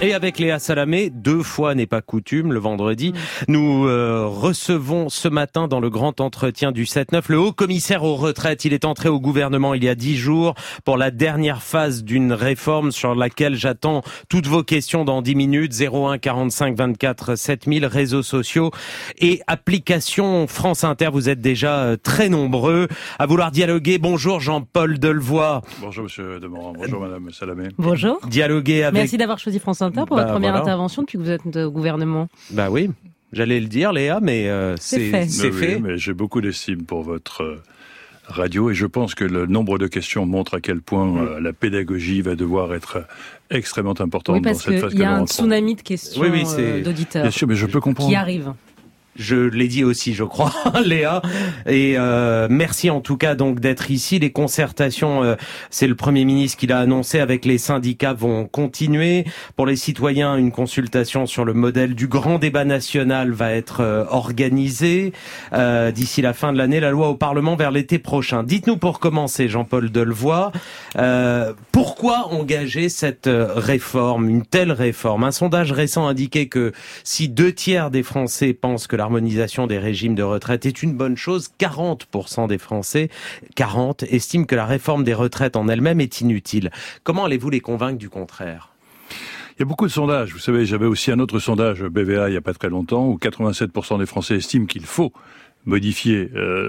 Et avec Léa Salamé, 2 fois n'est pas coutume, le vendredi, nous recevons ce matin dans le grand entretien du 7-9 le haut-commissaire aux retraites. Il est entré au gouvernement il y a 10 jours pour la dernière phase d'une réforme sur laquelle j'attends toutes vos questions dans 10 minutes. 01 45 24 7000, réseaux sociaux et application France Inter. Vous êtes déjà très nombreux à vouloir dialoguer. Bonjour Jean-Paul Delevoye. Bonjour Monsieur Demorand, bonjour Madame Salamé. Bonjour. Dialoguer avec... Merci d'avoir choisi France Inter pour votre première intervention depuis que vous êtes au gouvernement. Bah oui, j'allais le dire Léa, mais c'est fait. Oui, mais j'ai beaucoup d'estime pour votre radio et je pense que le nombre de questions montre à quel point la pédagogie va devoir être extrêmement importante dans cette phase que nous rentrons. Oui, parce qu'il y a un tsunami de questions d'auditeurs. Bien sûr, mais je peux comprendre. Qui arrive. Je l'ai dit aussi, je crois, Léa. Et merci en tout cas donc d'être ici. Les concertations, c'est le Premier ministre qui l'a annoncé avec les syndicats, vont continuer. Pour les citoyens, une consultation sur le modèle du grand débat national va être organisée d'ici la fin de l'année. La loi au Parlement vers l'été prochain. Dites-nous pour commencer, Jean-Paul Delevoye, pourquoi engager cette réforme, une telle réforme? Un sondage récent indiquait que si 2/3 des Français pensent que l'harmonisation des régimes de retraite est une bonne chose, 40% des Français, 40, estiment que la réforme des retraites en elle-même est inutile. Comment allez-vous les convaincre du contraire ? Il y a beaucoup de sondages. Vous savez, j'avais aussi un autre sondage BVA il n'y a pas très longtemps où 87% des Français estiment qu'il faut modifier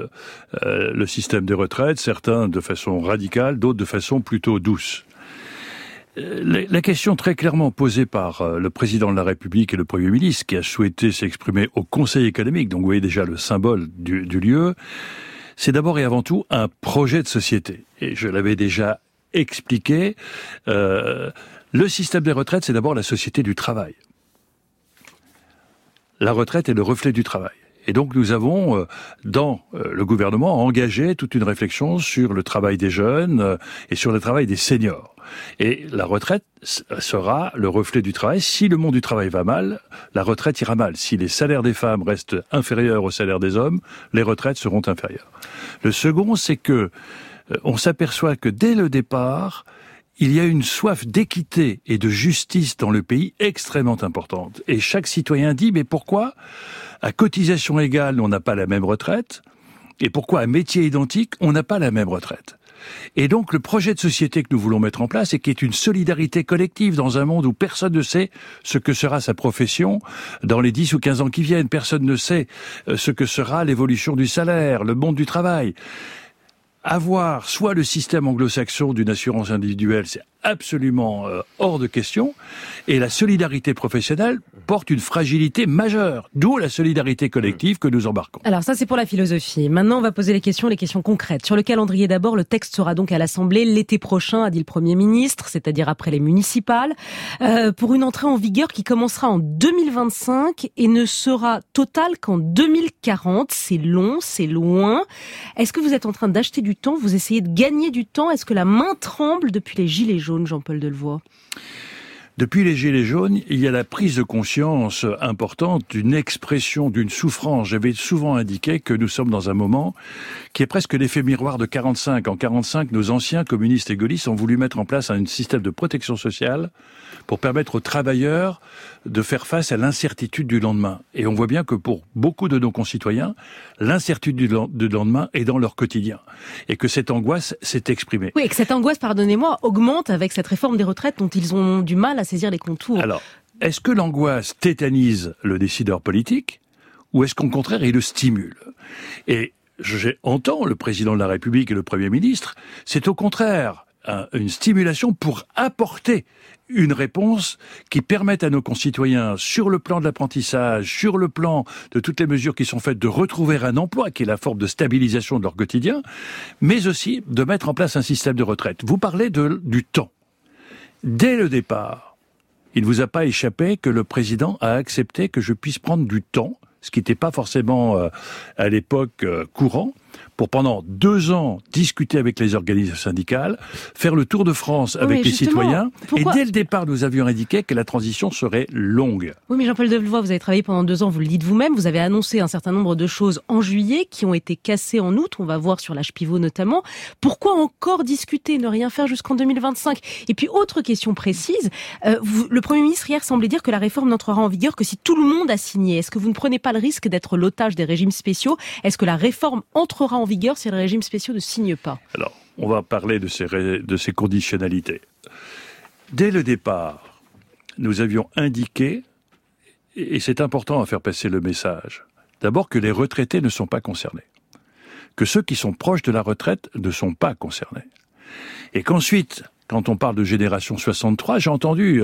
le système des retraites, certains de façon radicale, d'autres de façon plutôt douce. La question très clairement posée par le président de la République et le Premier ministre, qui a souhaité s'exprimer au Conseil économique, donc vous voyez déjà le symbole du lieu, c'est d'abord et avant tout un projet de société. Et je l'avais déjà expliqué, le système des retraites, c'est d'abord la société du travail. La retraite est le reflet du travail. Et donc nous avons, dans le gouvernement, engagé toute une réflexion sur le travail des jeunes et sur le travail des seniors. Et la retraite sera le reflet du travail. Si le monde du travail va mal, la retraite ira mal. Si les salaires des femmes restent inférieurs aux salaires des hommes, les retraites seront inférieures. Le second, c'est que on s'aperçoit que dès le départ, il y a une soif d'équité et de justice dans le pays extrêmement importante. Et chaque citoyen dit, mais pourquoi, à cotisation égale, on n'a pas la même retraite? Et pourquoi, à métier identique, on n'a pas la même retraite? Et donc, le projet de société que nous voulons mettre en place, et qui est une solidarité collective dans un monde où personne ne sait ce que sera sa profession dans les 10 ou 15 ans qui viennent. Personne ne sait ce que sera l'évolution du salaire, le monde du travail. Avoir soit le système anglo-saxon d'une assurance individuelle, c'est absolument hors de question, et la solidarité professionnelle porte une fragilité majeure, d'où la solidarité collective que nous embarquons. Alors ça, c'est pour la philosophie. Maintenant, on va poser les questions concrètes. Sur le calendrier d'abord, le texte sera donc à l'Assemblée l'été prochain, a dit le Premier ministre, c'est-à-dire après les municipales, pour une entrée en vigueur qui commencera en 2025 et ne sera totale qu'en 2040. C'est long, c'est loin. Est-ce que vous êtes en train d'acheter du temps? Vous essayez de gagner du temps? Est-ce que la main tremble depuis les Gilets jaunes, Jean-Paul Delevoye? Depuis les Gilets jaunes, il y a la prise de conscience importante d'une expression, d'une souffrance. J'avais souvent indiqué que nous sommes dans un moment qui est presque l'effet miroir de 45. En 45, nos anciens communistes et gaullistes ont voulu mettre en place un système de protection sociale pour permettre aux travailleurs de faire face à l'incertitude du lendemain. Et on voit bien que pour beaucoup de nos concitoyens, l'incertitude du lendemain est dans leur quotidien. Et que cette angoisse s'est exprimée. Oui, et que cette angoisse, pardonnez-moi, augmente avec cette réforme des retraites dont ils ont du mal à saisir les contours. Alors, est-ce que l'angoisse tétanise le décideur politique ou est-ce qu'au contraire, il le stimule? Et j'entends le président de la République et le Premier ministre, c'est au contraire une stimulation pour apporter une réponse qui permette à nos concitoyens, sur le plan de l'apprentissage, sur le plan de toutes les mesures qui sont faites, de retrouver un emploi, qui est la forme de stabilisation de leur quotidien, mais aussi de mettre en place un système de retraite. Vous parlez du temps. Dès le départ, il ne vous a pas échappé que le président a accepté que je puisse prendre du temps, ce qui n'était pas forcément à l'époque courant, pour pendant 2 ans discuter avec les organisations syndicales, faire le tour de France avec les citoyens. Et dès le départ, nous avions indiqué que la transition serait longue. Oui, mais Jean-Paul Delevoye, vous avez travaillé pendant 2 ans, vous le dites vous-même, vous avez annoncé un certain nombre de choses en juillet qui ont été cassées en août, on va voir sur l'âge pivot notamment. Pourquoi encore discuter, ne rien faire jusqu'en 2025 ? Et puis, autre question précise, le Premier ministre hier semblait dire que la réforme n'entrera en vigueur que si tout le monde a signé. Est-ce que vous ne prenez pas le risque d'être l'otage des régimes spéciaux ? Est-ce que la réforme entrera en vigueur si les régimes spéciaux ne signent pas ? Alors, on va parler de ces conditionnalités. Dès le départ, nous avions indiqué, et c'est important à faire passer le message, d'abord que les retraités ne sont pas concernés, que ceux qui sont proches de la retraite ne sont pas concernés, et qu'ensuite, quand on parle de génération 63, j'ai entendu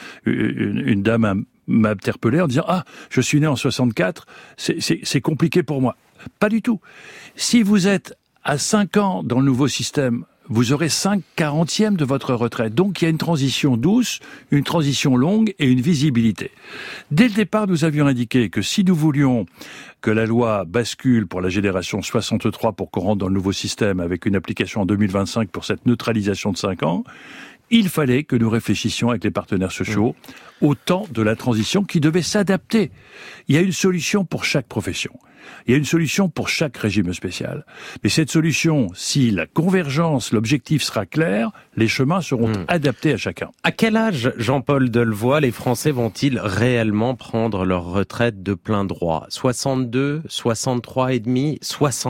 une dame m'interpeller en disant « Ah, je suis né en 64, c'est compliqué pour moi ». Pas du tout. Si vous êtes à 5 ans dans le nouveau système, vous aurez 5/40e de votre retraite. Donc il y a une transition douce, une transition longue et une visibilité. Dès le départ, nous avions indiqué que si nous voulions que la loi bascule pour la génération 63 pour qu'on rentre dans le nouveau système avec une application en 2025 pour cette neutralisation de 5 ans, il fallait que nous réfléchissions avec les partenaires sociaux au temps de la transition qui devait s'adapter. Il y a une solution pour chaque profession. Il y a une solution pour chaque régime spécial. Mais cette solution, si la convergence, l'objectif sera clair, les chemins seront adaptés à chacun. À quel âge, Jean-Paul Delevoye, les Français vont-ils réellement prendre leur retraite de plein droit ? 62, 63 et demi, 64 ?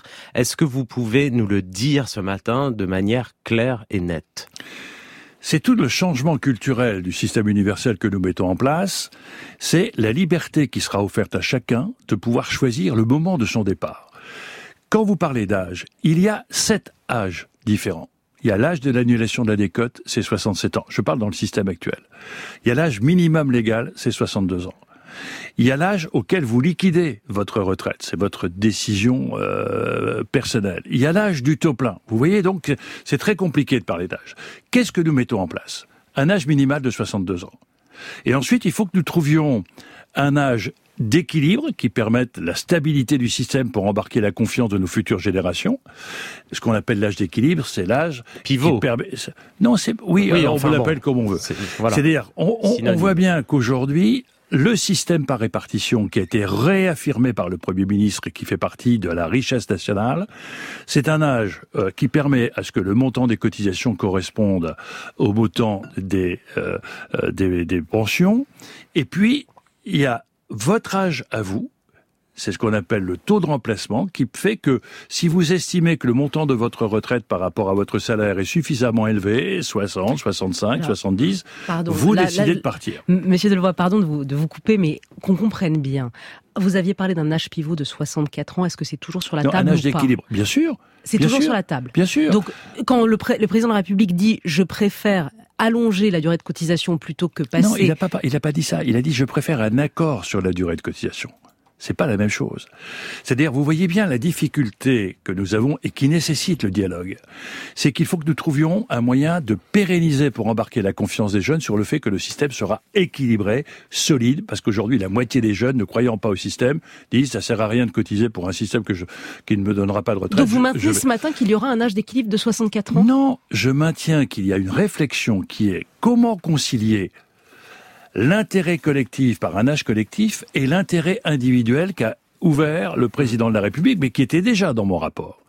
Est-ce que vous pouvez nous le dire ce matin de manière claire et nette ? C'est tout le changement culturel du système universel que nous mettons en place. C'est la liberté qui sera offerte à chacun de pouvoir choisir le moment de son départ. Quand vous parlez d'âge, il y a 7 âges différents. Il y a l'âge de l'annulation de la décote, c'est 67 ans. Je parle dans le système actuel. Il y a l'âge minimum légal, c'est 62 ans. Il y a l'âge auquel vous liquidez votre retraite, c'est votre décision personnelle. Il y a l'âge du taux plein. Vous voyez donc, c'est très compliqué de parler d'âge. Qu'est-ce que nous mettons en place ? Un âge minimal de 62 ans. Et ensuite, il faut que nous trouvions un âge d'équilibre qui permette la stabilité du système pour embarquer la confiance de nos futures générations. Ce qu'on appelle l'âge d'équilibre, c'est l'âge pivot. Qui permet... Non, c'est oui, alors on l'appelle comme on veut. Voilà. C'est-à-dire, on voit bien qu'aujourd'hui, le système par répartition qui a été réaffirmé par le Premier ministre et qui fait partie de la richesse nationale, c'est un âge qui permet à ce que le montant des cotisations corresponde au montant des pensions. Et puis, il y a votre âge à vous, c'est ce qu'on appelle le taux de remplacement, qui fait que si vous estimez que le montant de votre retraite par rapport à votre salaire est suffisamment élevé, 60, 65, 70, vous décidez de partir. Monsieur Delevoye, pardon de vous couper, mais qu'on comprenne bien. Vous aviez parlé d'un âge pivot de 64 ans, est-ce que c'est toujours sur la table ou pas ? Un âge d'équilibre, bien sûr. C'est toujours sur la table. Bien sûr. Donc, quand le président de la République dit « je préfère allonger la durée de cotisation plutôt que passer ». Non, il n'a pas dit ça. Il a dit « je préfère un accord sur la durée de cotisation ». C'est pas la même chose. C'est-à-dire, vous voyez bien la difficulté que nous avons et qui nécessite le dialogue. C'est qu'il faut que nous trouvions un moyen de pérenniser pour embarquer la confiance des jeunes sur le fait que le système sera équilibré, solide, parce qu'aujourd'hui, la moitié des jeunes, ne croyant pas au système, disent ça sert à rien de cotiser pour un système qui ne me donnera pas de retraite. Donc vous maintenez ce matin qu'il y aura un âge d'équilibre de 64 ans ? Non, je maintiens qu'il y a une réflexion qui est comment concilier l'intérêt collectif par un âge collectif et l'intérêt individuel qu'a ouvert le président de la République, mais qui était déjà dans mon rapport.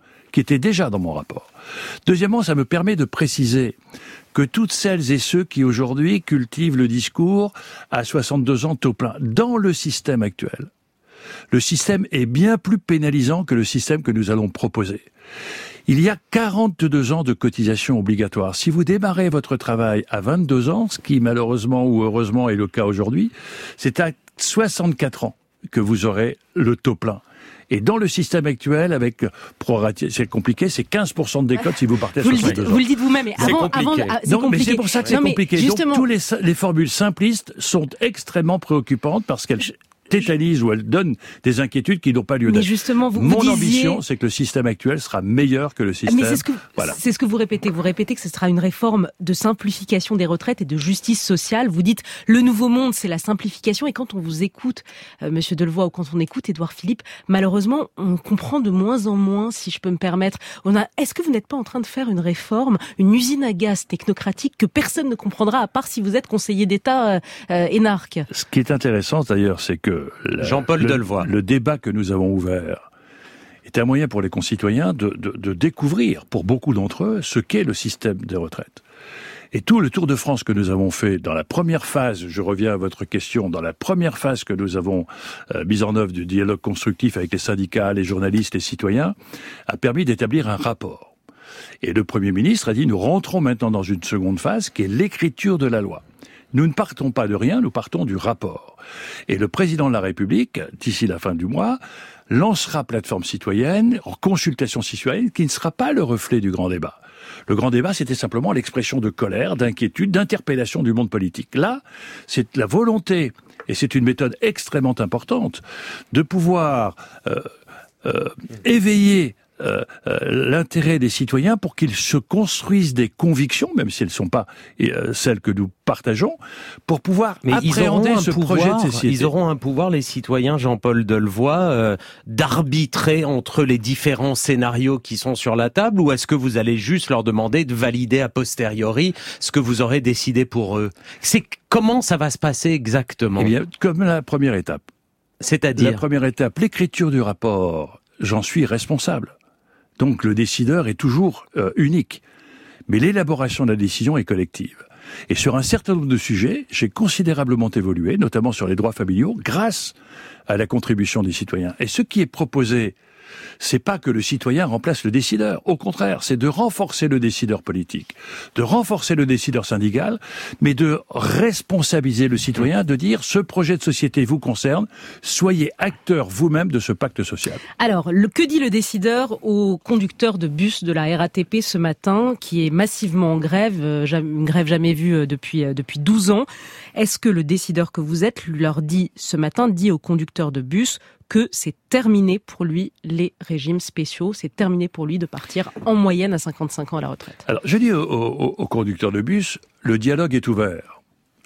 Deuxièmement, ça me permet de préciser que toutes celles et ceux qui aujourd'hui cultivent le discours à 62 ans taux plein, dans le système actuel, le système est bien plus pénalisant que le système que nous allons proposer. Il y a 42 ans de cotisation obligatoire. Si vous démarrez votre travail à 22 ans, ce qui malheureusement ou heureusement est le cas aujourd'hui, c'est à 64 ans que vous aurez le taux plein. Et dans le système actuel, avec proratier, c'est compliqué, c'est 15% de décote si vous partez à 62 ans. Vous le dites vous-même, mais c'est compliqué. Mais c'est pour ça que c'est compliqué. Donc, les formules simplistes sont extrêmement préoccupantes parce qu'elles tétanise ou elle donne des inquiétudes qui n'ont pas lieu d'être. Mais justement, Mon ambition, c'est que le système actuel sera meilleur que le système. Mais c'est ce que vous répétez. Vous répétez que ce sera une réforme de simplification des retraites et de justice sociale. Vous dites le nouveau monde, c'est la simplification. Et quand on vous écoute, Monsieur Delevoye, ou quand on écoute Édouard Philippe, malheureusement, on comprend de moins en moins, si je peux me permettre. Est-ce que vous n'êtes pas en train de faire une réforme, une usine à gaz technocratique que personne ne comprendra à part si vous êtes conseiller d'État énarque? Ce qui est intéressant d'ailleurs, c'est que Jean-Paul Delevoye, le débat que nous avons ouvert est un moyen pour les concitoyens de découvrir, pour beaucoup d'entre eux, ce qu'est le système des retraites. Et tout le tour de France que nous avons fait dans la première phase, je reviens à votre question, dans la première phase que nous avons mise en œuvre du dialogue constructif avec les syndicats, les journalistes, les citoyens, a permis d'établir un rapport. Et le Premier ministre a dit, nous rentrons maintenant dans une seconde phase qui est l'écriture de la loi. Nous ne partons pas de rien, nous partons du rapport. Et le président de la République, d'ici la fin du mois, lancera plateforme citoyenne, en consultation citoyenne, qui ne sera pas le reflet du grand débat. Le grand débat, c'était simplement l'expression de colère, d'inquiétude, d'interpellation du monde politique. Là, c'est la volonté, et c'est une méthode extrêmement importante, de pouvoir éveiller l'intérêt des citoyens pour qu'ils se construisent des convictions, même si elles ne sont pas celles que nous partageons, pour pouvoir appréhender ce projet de société. Ils auront un pouvoir, les citoyens, Jean-Paul Delevoye, d'arbitrer entre les différents scénarios qui sont sur la table, ou est-ce que vous allez juste leur demander de valider a posteriori ce que vous aurez décidé pour eux? Comment ça va se passer exactement? Eh bien, comme la première étape. C'est-à-dire? La première étape, l'écriture du rapport, j'en suis responsable. Donc le décideur est toujours unique. Mais l'élaboration de la décision est collective. Et sur un certain nombre de sujets, j'ai considérablement évolué, notamment sur les droits familiaux, grâce à la contribution des citoyens. Et ce qui est proposé, c'est pas que le citoyen remplace le décideur. Au contraire, c'est de renforcer le décideur politique, de renforcer le décideur syndical, mais de responsabiliser le citoyen, de dire ce projet de société vous concerne, soyez acteur vous-même de ce pacte social. Alors, que dit le décideur au conducteur de bus de la RATP ce matin, qui est massivement en grève, une grève jamais vue depuis 12 ans. Est-ce que le décideur que vous êtes leur dit ce matin, dit au conducteur de bus que c'est terminé pour lui les régimes spéciaux, c'est terminé pour lui de partir en moyenne à 55 ans à la retraite? Alors, je dis au conducteur de bus, le dialogue est ouvert.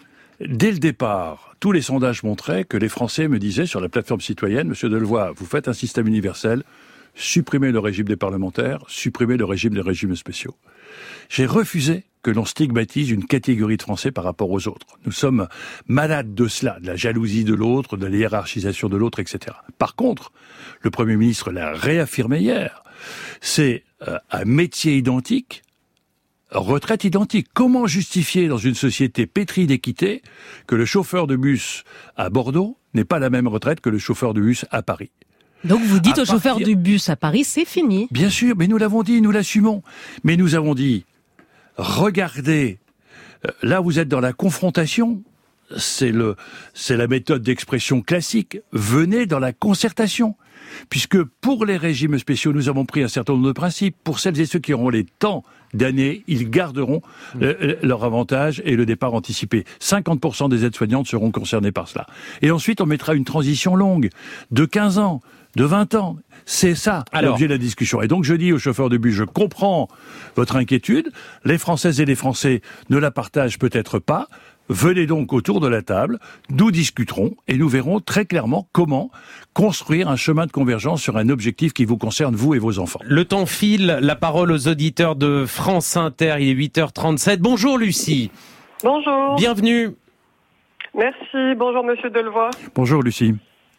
Dès le départ, tous les sondages montraient que les Français me disaient sur la plateforme citoyenne, Monsieur Delevoye, vous faites un système universel, supprimez le régime des parlementaires, supprimez le régime des régimes spéciaux. J'ai refusé que l'on stigmatise une catégorie de Français par rapport aux autres. Nous sommes malades de cela, de la jalousie de l'autre, de la hiérarchisation de l'autre, etc. Par contre, le Premier ministre l'a réaffirmé hier, c'est un métier identique, retraite identique. Comment justifier dans une société pétrie d'équité que le chauffeur de bus à Bordeaux n'ait pas la même retraite que le chauffeur de bus à Paris? Donc vous dites au chauffeur du bus à Paris, c'est fini. Bien sûr, mais nous l'avons dit, nous l'assumons. Mais nous avons dit, regardez, là vous êtes dans la confrontation, c'est la méthode d'expression classique, venez dans la concertation. Puisque pour les régimes spéciaux, nous avons pris un certain nombre de principes. Pour celles et ceux qui auront les temps d'année, ils garderont leur avantage et le départ anticipé. 50% des aides-soignantes seront concernées par cela. Et ensuite, on mettra une transition longue de 15 ans, de 20 ans. C'est ça l'objet de la discussion. Et donc je dis aux chauffeurs de bus, je comprends votre inquiétude. Les Françaises et les Français ne la partagent peut-être pas. Venez donc autour de la table, nous discuterons et nous verrons très clairement comment construire un chemin de convergence sur un objectif qui vous concerne, vous et vos enfants. Le temps file, la parole aux auditeurs de France Inter, il est 8h37. Bonjour Lucie. Bonjour. Bienvenue. Merci, bonjour Monsieur Delevoye. Bonjour Lucie.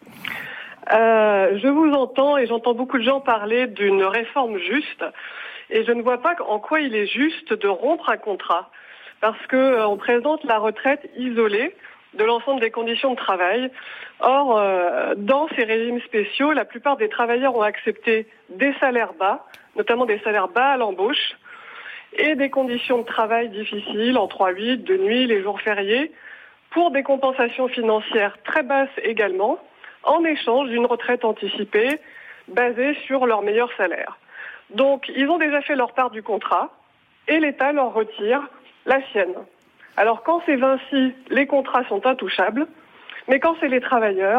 Je vous entends et j'entends beaucoup de gens parler d'une réforme juste et je ne vois pas en quoi il est juste de rompre un contrat. Parce que on présente la retraite isolée de l'ensemble des conditions de travail. Or, dans ces régimes spéciaux, la plupart des travailleurs ont accepté des salaires bas, notamment des salaires bas à l'embauche, et des conditions de travail difficiles, en 3-8, de nuit, les jours fériés, pour des compensations financières très basses également, en échange d'une retraite anticipée basée sur leur meilleur salaire. Donc, ils ont déjà fait leur part du contrat, et l'État leur retire la sienne. Alors quand c'est Vinci, les contrats sont intouchables, mais quand c'est les travailleurs,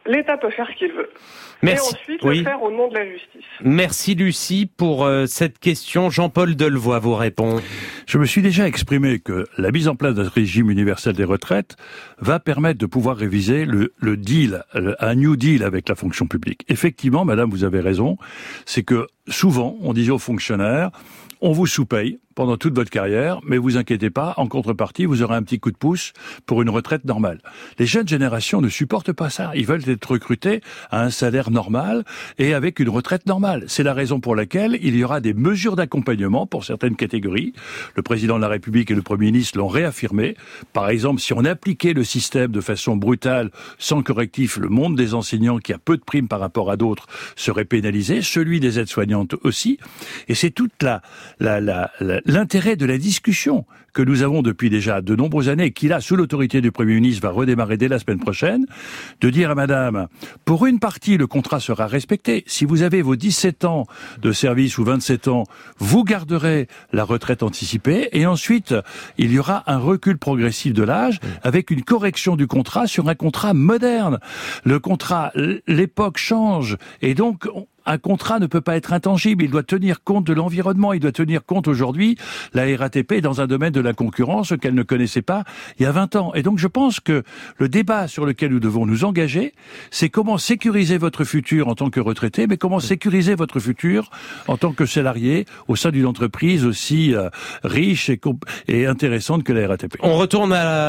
L'État peut faire ce qu'il veut. Merci. Et ensuite le faire au nom de la justice. Merci Lucie pour cette question. Jean-Paul Delevoye vous répond. Je me suis déjà exprimé que la mise en place d'un régime universel des retraites va permettre de pouvoir réviser le deal, un New Deal avec la fonction publique. Effectivement, madame, vous avez raison, c'est que souvent, on disait aux fonctionnaires, on vous sous-paye pendant toute votre carrière, mais vous inquiétez pas, en contrepartie, vous aurez un petit coup de pouce pour une retraite normale. Les jeunes générations ne supportent pas ça. Ils veulent être recrutés à un salaire normal et avec une retraite normale. C'est la raison pour laquelle il y aura des mesures d'accompagnement pour certaines catégories. Le président de la République et le Premier ministre l'ont réaffirmé. Par exemple, si on appliquait le système de façon brutale, sans correctif, le monde des enseignants, qui a peu de primes par rapport à d'autres, serait pénalisé, celui des aides-soignantes aussi. Et c'est toute l'intérêt de la discussion que nous avons depuis déjà de nombreuses années, qui là, sous l'autorité du Premier ministre, va redémarrer dès la semaine prochaine, de dire à madame, pour une partie, le contrat sera respecté. Si vous avez vos 17 ans de service ou 27 ans, vous garderez la retraite anticipée et ensuite, il y aura un recul progressif de l'âge avec une correction du contrat sur un contrat moderne. Le contrat, l'époque change et donc, un contrat ne peut pas être intangible, il doit tenir compte de l'environnement, il doit tenir compte aujourd'hui, la RATP est dans un domaine de la concurrence qu'elle ne connaissait pas il y a 20 ans. Et donc je pense que le débat sur lequel nous devons nous engager, c'est comment sécuriser votre futur en tant que retraité, mais comment sécuriser votre futur en tant que salarié au sein d'une entreprise aussi riche et intéressante que la RATP. On retourne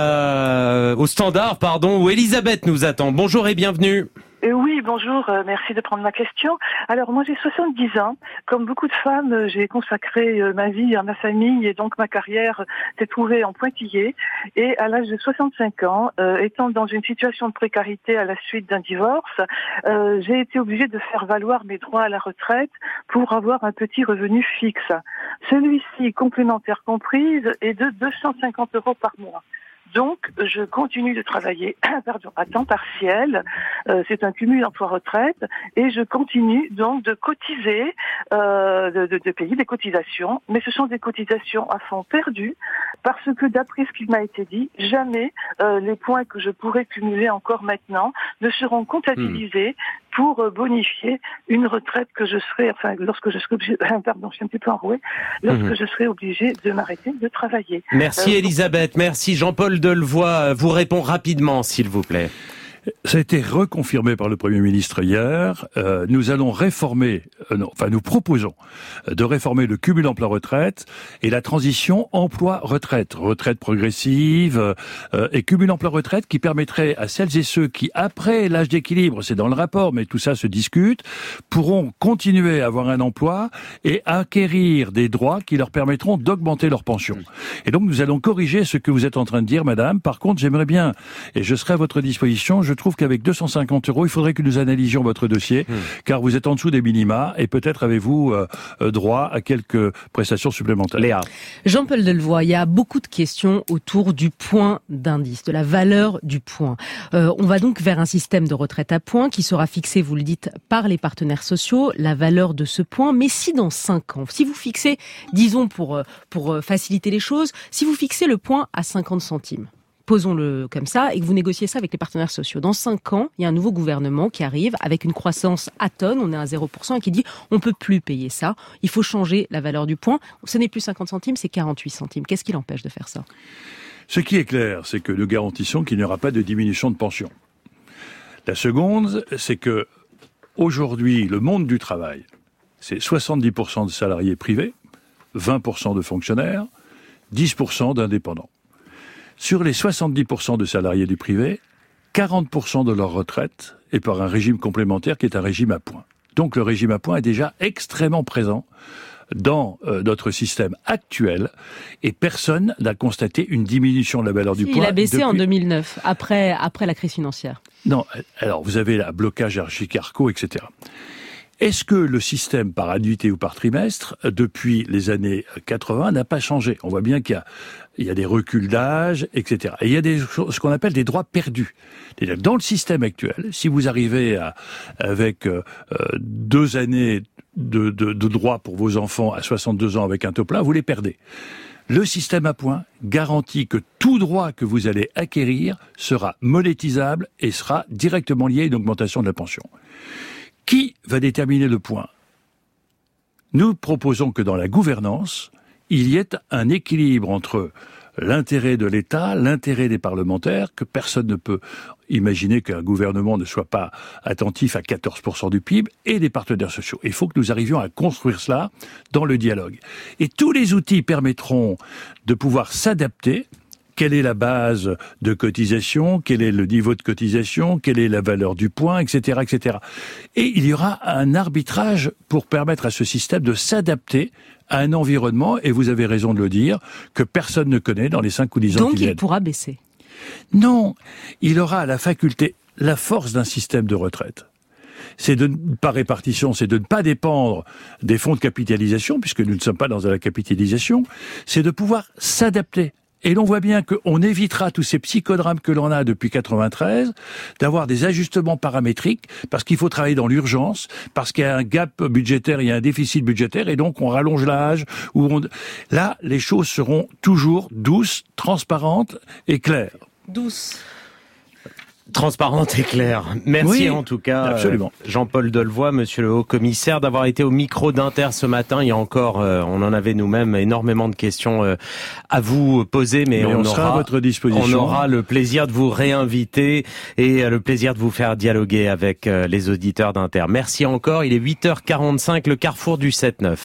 au standard, où Elisabeth nous attend. Bonjour et bienvenue. Oui, bonjour, merci de prendre ma question. Alors moi j'ai 70 ans, comme beaucoup de femmes, j'ai consacré ma vie à ma famille et donc ma carrière s'est trouvée en pointillé. Et à l'âge de 65 ans, étant dans une situation de précarité à la suite d'un divorce, j'ai été obligée de faire valoir mes droits à la retraite pour avoir un petit revenu fixe. Celui-ci, complémentaire comprise, est de 250 € par mois. Donc, je continue de travailler à temps partiel, c'est un cumul emploi-retraite, et je continue donc de cotiser, de payer des cotisations, mais ce sont des cotisations à fond perdu, parce que d'après ce qui m'a été dit, jamais les points que je pourrais cumuler encore maintenant ne seront comptabilisés pour bonifier une retraite que je serai, lorsque je serai obligée, pardon, je suis un petit peu enrouée, lorsque je serai obligée de m'arrêter de travailler. Merci Elisabeth, merci. Jean-Paul Delevoye vous répond rapidement, s'il vous plaît. Ça a été reconfirmé par le Premier ministre hier. Nous allons réformer, nous proposons de réformer le cumul emploi-retraite et la transition emploi-retraite. Retraite progressive et cumul emploi-retraite qui permettrait à celles et ceux qui, après l'âge d'équilibre, c'est dans le rapport, mais tout ça se discute, pourront continuer à avoir un emploi et acquérir des droits qui leur permettront d'augmenter leur pension. Et donc nous allons corriger ce que vous êtes en train de dire, madame. Par contre, j'aimerais bien, et je serai à votre disposition, je trouve qu'avec 250 €, il faudrait que nous analysions votre dossier, car vous êtes en dessous des minima, et peut-être avez-vous droit à quelques prestations supplémentaires. Léa. Jean-Paul Delevoye, il y a beaucoup de questions autour du point d'indice, de la valeur du point. On va donc vers un système de retraite à points qui sera fixé, vous le dites, par les partenaires sociaux, la valeur de ce point. Mais si dans 5 ans, si vous fixez, disons pour faciliter les choses, si vous fixez le point à 50 centimes, posons-le comme ça, et que vous négociez ça avec les partenaires sociaux. Dans 5 ans, il y a un nouveau gouvernement qui arrive avec une croissance atone, on est à 0%, et qui dit on peut plus payer ça, il faut changer la valeur du point. Ce n'est plus 50 centimes, c'est 48 centimes. Qu'est-ce qui l'empêche de faire ça ? Ce qui est clair, c'est que nous garantissons qu'il n'y aura pas de diminution de pension. La seconde, c'est que aujourd'hui, le monde du travail, c'est 70% de salariés privés, 20% de fonctionnaires, 10% d'indépendants. Sur les 70% de salariés du privé, 40% de leur retraite est par un régime complémentaire qui est un régime à points. Donc le régime à points est déjà extrêmement présent dans notre système actuel et personne n'a constaté une diminution de la valeur du point. Il a baissé en 2009, après la crise financière. Non, alors vous avez un blocage Archicarco, etc. Est-ce que le système par annuité ou par trimestre, depuis les années 80, n'a pas changé ? On voit bien qu'il y a des reculs d'âge, etc. Et il y a ce qu'on appelle des droits perdus. C'est-à-dire, dans le système actuel, si vous arrivez avec 2 années de droits pour vos enfants à 62 ans avec un taux plein, vous les perdez. Le système à points garantit que tout droit que vous allez acquérir sera monétisable et sera directement lié à une augmentation de la pension. Qui va déterminer le point ? Nous proposons que dans la gouvernance, il y ait un équilibre entre l'intérêt de l'État, l'intérêt des parlementaires, que personne ne peut imaginer qu'un gouvernement ne soit pas attentif à 14% du PIB, et des partenaires sociaux. Il faut que nous arrivions à construire cela dans le dialogue. Et tous les outils permettront de pouvoir s'adapter. Quelle est la base de cotisation, quel est le niveau de cotisation, quelle est la valeur du point, etc., etc. Et il y aura un arbitrage pour permettre à ce système de s'adapter à un environnement, et vous avez raison de le dire, que personne ne connaît dans les 5 ou 10 ans qui viennent. Donc il pourra baisser. Non, il aura la faculté, la force d'un système de retraite. C'est par répartition, c'est de ne pas dépendre des fonds de capitalisation, puisque nous ne sommes pas dans la capitalisation, c'est de pouvoir s'adapter. Et l'on voit bien qu'on évitera tous ces psychodrames que l'on a depuis 93, d'avoir des ajustements paramétriques, parce qu'il faut travailler dans l'urgence, parce qu'il y a un gap budgétaire, il y a un déficit budgétaire, et donc on rallonge l'âge. Là, les choses seront toujours douces, transparentes et claires. Douces. Transparente et claire. Merci oui, en tout cas, Jean-Paul Delevoye, monsieur le haut-commissaire, d'avoir été au micro d'Inter ce matin. Il y a encore, on en avait nous-mêmes énormément de questions à vous poser, mais on sera à votre disposition. On aura le plaisir de vous réinviter et le plaisir de vous faire dialoguer avec les auditeurs d'Inter. Merci encore. Il est 8h45, le carrefour du 7-9.